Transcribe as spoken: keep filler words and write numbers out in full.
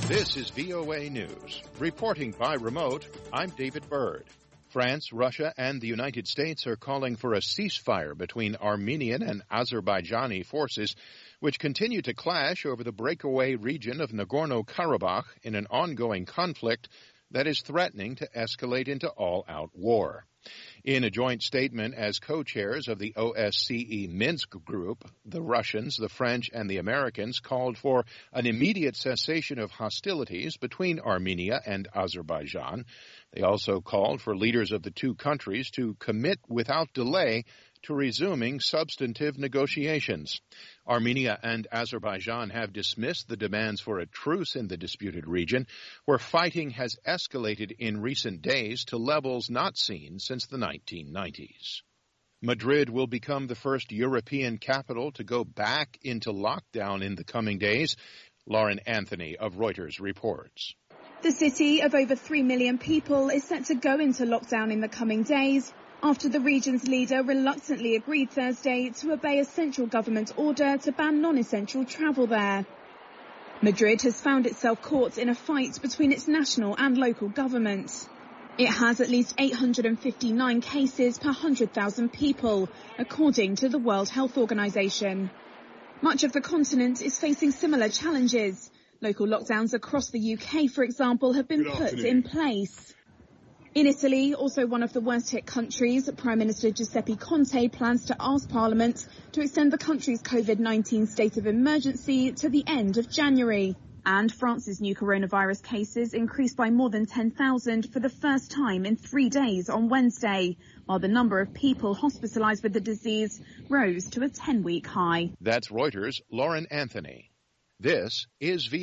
This is V O A News. Reporting by remote, I'm David Byrd. France, Russia, and the United States are calling for a ceasefire between Armenian and Azerbaijani forces, which continue to clash over the breakaway region of Nagorno-Karabakh in an ongoing conflict that is threatening to escalate into all-out war. In a joint statement as co-chairs of the O S C E Minsk group, the Russians, the French, and the Americans called for an immediate cessation of hostilities between Armenia and Azerbaijan. They also called for leaders of the two countries to commit without delay to resuming substantive negotiations. Armenia and Azerbaijan have dismissed the demands for a truce in the disputed region, where fighting has escalated in recent days to levels not seen since the nineteen nineties. Madrid will become the first European capital to go back into lockdown in the coming days. Lauren Anthony of Reuters reports. The city of over three million people is set to go into lockdown in the coming days, after the region's leader reluctantly agreed Thursday to obey a central government order to ban non-essential travel there. Madrid has found itself caught in a fight between its national and local governments. It has at least eight hundred fifty-nine cases per one hundred thousand people, according to the World Health Organization. Much of the continent is facing similar challenges. Local lockdowns across the U K, for example, have been put in place. In Italy, also one of the worst-hit countries, Prime Minister Giuseppe Conte plans to ask Parliament to extend the country's COVID nineteen state of emergency to the end of January. And France's new coronavirus cases increased by more than ten thousand for the first time in three days on Wednesday, while the number of people hospitalized with the disease rose to a ten-week high. That's Reuters' Lauren Anthony. This is V